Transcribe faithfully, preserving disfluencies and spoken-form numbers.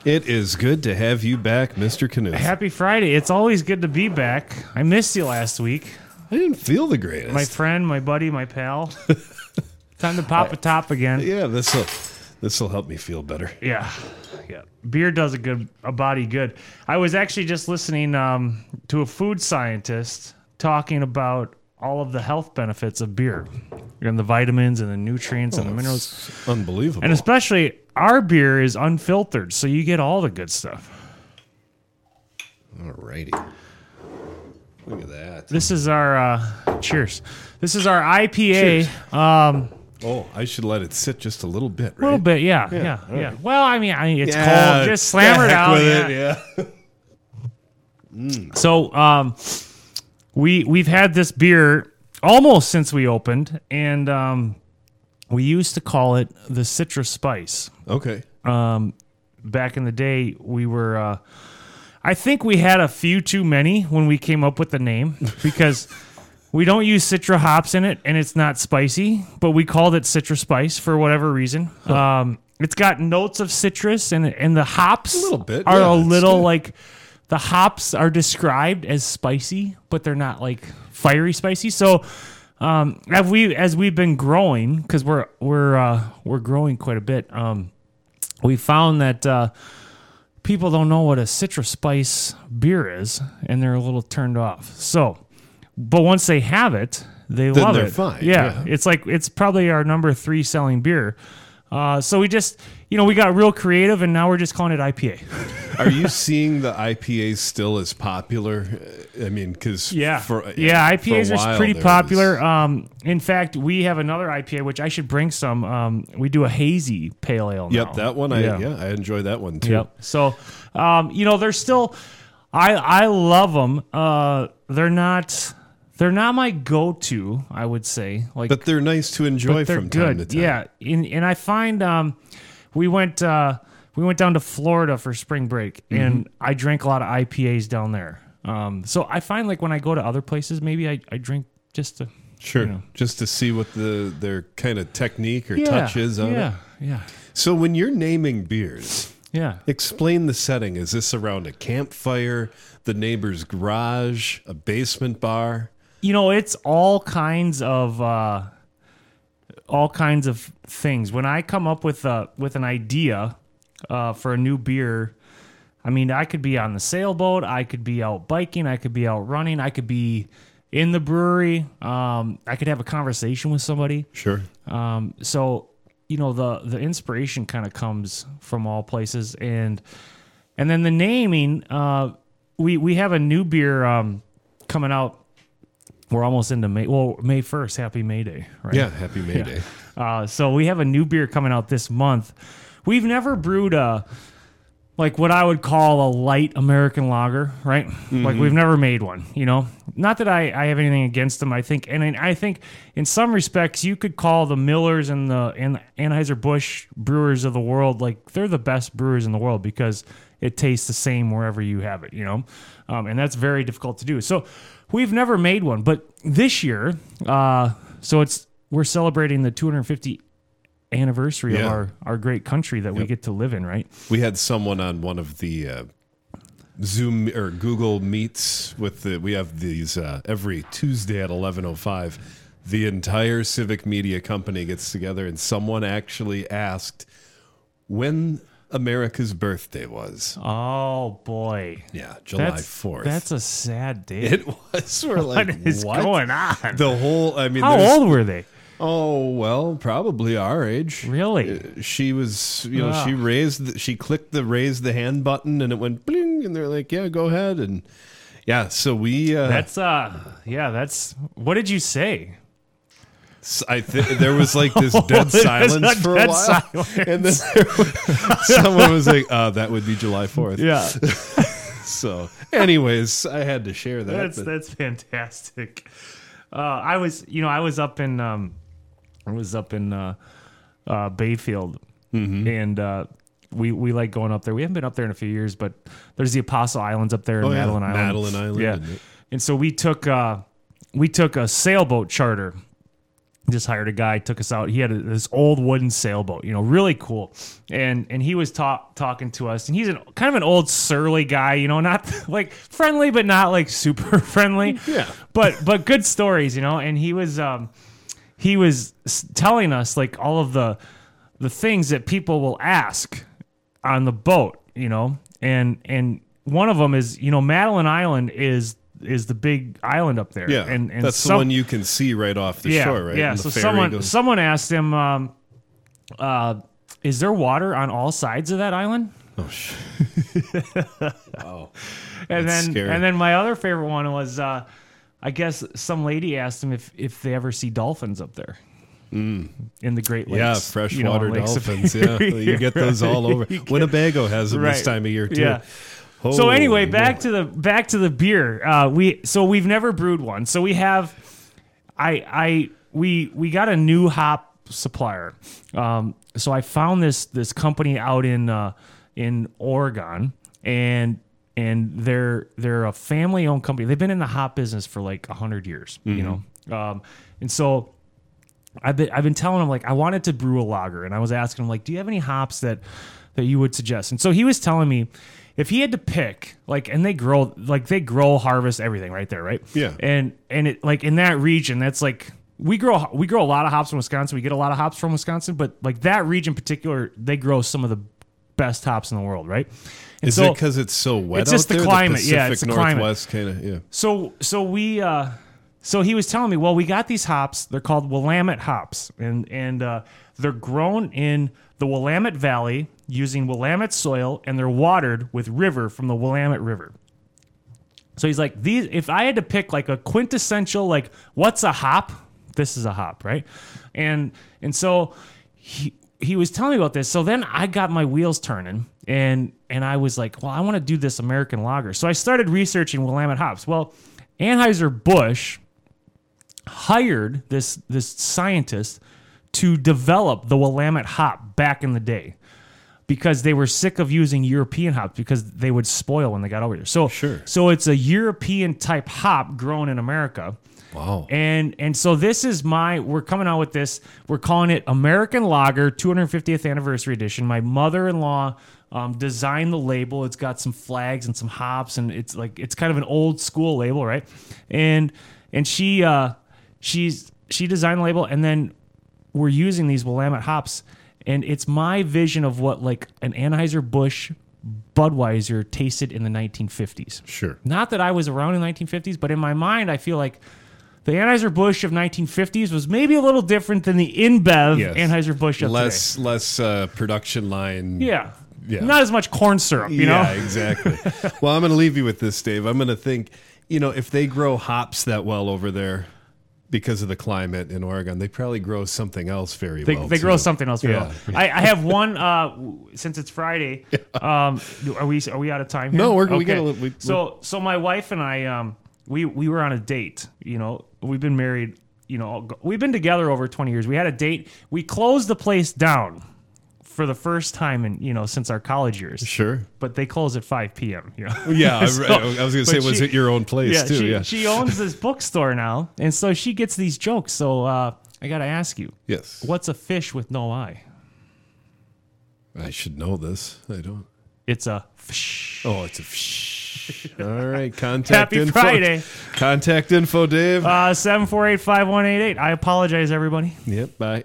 It is good to have you back, Mister Knuth. Happy Friday. It's always good to be back. I missed you last week. I didn't feel the greatest. My friend, my buddy, my pal. Time to pop a top again. Yeah, this will this will help me feel better. Yeah, yeah. Beer does a good a body good. I was actually just listening um, to a food scientist talking about all of the health benefits of beer and the vitamins and the nutrients Oh, and the minerals. Unbelievable. And especially our beer is unfiltered, so you get all the good stuff. All righty. Look at that. This is our uh, cheers. This is our I P A. Um, oh, I should let it sit just a little bit, a right? little bit, yeah, yeah, Yeah, yeah. all right. Well, I mean, I mean, it's Yeah, cold. Just slam the it heck out. with Yeah. it, yeah. So, um, we we've had this beer almost since we opened, and um, we used to call it the Citrus Spice. Okay. Um, back in the day, we were. Uh, I think we had a few too many when we came up with the name because we don't use Citra hops in it, and it's not spicy. But we called it Citrus Spice for whatever reason. Huh. Um, it's got notes of citrus, and and the hops A little bit, are yeah, a it's little good. like. The hops are described as spicy, but they're not like fiery spicy. So, um, as we as we've been growing, because we're we're uh, we're growing quite a bit, um, we found that uh, people don't know what a citrus spice beer is, and they're a little turned off. So, but once they have it, they Then love they're it. fine, Yeah, yeah. it's like it's probably our number three selling beer. Uh, so we just, you know, we got real creative, and now we're just calling it I P A. Are you seeing the I P As still as popular? Uh, I mean, because Yeah, for, yeah, I P As for a are while pretty there popular. was- Um, in fact, we have another I P A which I should bring some. Um, we do a hazy pale ale. Yep, now. that one. I yeah. I enjoy that one too. Yep. So, um, you know, they're still. I I love them. Uh, they're not. They're not my go-to. I would say, like, But they're nice to enjoy but they're from good. time to time. Yeah, and and I find um, we went uh, we went down to Florida for spring break, Mm-hmm. and I drank a lot of I P As down there. Um, so I find like when I go to other places, maybe I, I drink just to Sure. you know. Just to see what the their kind of technique or yeah, touch is on yeah, it. yeah, So when you're naming beers, yeah. explain the setting. Is this around a campfire, the neighbor's garage, a basement bar? You know, it's all kinds of uh, all kinds of things. When I come up with a with an idea uh, for a new beer, I mean, I could be on the sailboat, I could be out biking, I could be out running, I could be in the brewery. Um, I could have a conversation with somebody. Sure. Um, so you know, the the inspiration kind of comes from all places, and and then the naming. Uh, we we have a new beer um, coming out. We're almost into May. Well, May first. Happy May Day, right? Yeah, happy May Yeah. Day. Uh, so we have a new beer coming out this month. We've never brewed a like what I would call a light American lager, right? Like we've never made one. You know, not that I, I have anything against them. I think, and I think in some respects, you could call the Millers and the and the Anheuser-Busch brewers of the world like they're the best brewers in the world because it tastes the same wherever you have it. You know, um, and that's very difficult to do. So. We've never made one, but this year, uh, so it's we're celebrating the two hundred fiftieth anniversary Yeah. of our, our great country that we Yep. get to live in, right? We had someone on one of the uh, Zoom or Google Meets with the. We have these uh, every Tuesday at eleven oh five. The entire Civic Media Company gets together, and someone actually asked when America's birthday was. Oh boy, Yeah, July that's fourth. That's a sad day. It was. We're what like, is what? going on? The whole. I mean, How there's- old were they? Oh well, probably our age. Really? Uh, She was, you know, Wow. she raised, the, she clicked the raise the hand button, and it went bling, and they're like, "Yeah, go ahead." And yeah, so we. Uh, That's uh, yeah. That's what did you say? s- I think there was like this dead There's silence a for dead a while, silence. and then there was, someone was like, uh, "That would be July fourth." Yeah, So, anyways, I had to share that. that's but- that's fantastic. Uh, I was, you know, I was up in, um, I was up in uh, uh, Bayfield, Mm-hmm. and uh, we we like going up there. We haven't been up there in a few years, but there's the Apostle Islands up there in Oh, yeah. Madeline Island. Madeline Island, yeah. and- And so we took uh, we took a sailboat charter just hired a guy, took us out. He had a, this old wooden sailboat, you know, really cool. And and he was talk, talking to us, and he's an, kind of an old surly guy, you know, not like friendly, but not like super friendly. Yeah. But but good stories, you know. And he was um he was s- telling us like all of the the things that people will ask on the boat, you know. And and one of them is, you know, Madeline Island is is the big island up there. Yeah, and, and that's some, the one you can see right off the yeah, shore, right? Yeah, And the so ferry someone goes- someone asked him, um, uh, is there water on all sides of that island? Oh, sh- wow. And That's then scary. and then my other favorite one was, uh, I guess some lady asked him if, if they ever see dolphins up there. In the Great Lakes. Yeah, you know, freshwater Lake dolphins. Yeah, Superior, you get those all over. You get- Winnebago has them this Right. time of year too. Yeah. So Holy anyway, back moly. to the back to the beer. Uh, we so we've never brewed one. So we have, I I we we got a new hop supplier. Um, so I found this this company out in uh, in Oregon, and and they're they're a family owned company. They've been in the hop business for like a hundred years. You know, um, and so. I've been I've been telling him like I wanted to brew a lager, and I was asking him like, do you have any hops that that you would suggest? And so he was telling me if he had to pick, like, and they grow like they grow, harvest everything right there, right? Yeah. And and it like in that region, that's like we grow we grow a lot of hops in Wisconsin. We get a lot of hops from Wisconsin, but like that region in particular, they grow some of the best hops in the world, right? And Is so, it because it's so wet it's out just the there? climate. Yeah, Pacific it's the climate. Northwest kind of. Yeah. So so we uh so he was telling me, well, we got these hops. They're called Willamette hops, and and uh, they're grown in the Willamette Valley using Willamette soil, and they're watered with river from the Willamette River. So he's like, these. If I had to pick like a quintessential, like, what's a hop? This is a hop, right? And and so he he was telling me about this. So then I got my wheels turning, and and I was like, well, I want to do this American lager. So I started researching Willamette hops. Well, Anheuser-Busch hired this this scientist to develop the Willamette hop back in the day because they were sick of using European hops because they would spoil when they got over here. So Sure. so it's a European type hop grown in America. Wow. And and so this is my we're coming out with this. We're calling it American Lager two hundred fiftieth Anniversary Edition. My mother-in-law um, designed the label. It's got some flags and some hops, and it's like it's kind of an old school label, right? And and she uh, she's she designed the label, and then we're using these Willamette hops, and it's my vision of what like an Anheuser-Busch Budweiser tasted in the nineteen fifties. Sure. Not that I was around in the nineteen fifties, but in my mind, I feel like the Anheuser-Busch of nineteen fifties was maybe a little different than the InBev Yes. Anheuser-Busch of Less less uh, production line. today. Yeah. Yeah. Not as much corn syrup, you yeah, know? exactly. Well, I'm going to leave you with this, Dave. I'm going to think, you know, if they grow hops that well over there because of the climate in Oregon, they probably grow something else very They, well. they grow too. something else very Yeah. well. I, I have one, uh, w- since it's Friday, um, are we are we out of time here? No, we're- we got a little- we- so, so my wife and I, um, we, we were on a date, you know, we've been married, you know, we've been together over twenty years. We had a date. We closed the place down for the first time in, you know, since our college years. Sure. But they close at five p.m. You know? Yeah, I, So- I was going to say, but was she- it your own place yeah, too? she, yeah. she owns this bookstore now, and so she gets these jokes. So uh, I got to ask you, Yes. what's a fish with no eye? I should know this. I don't. It's a fish. Oh, it's a fish. All right. Contact Happy info. Friday. Contact info, Dave. Uh, seven four eight, five one eight eight. I apologize, everybody. Yep. Bye.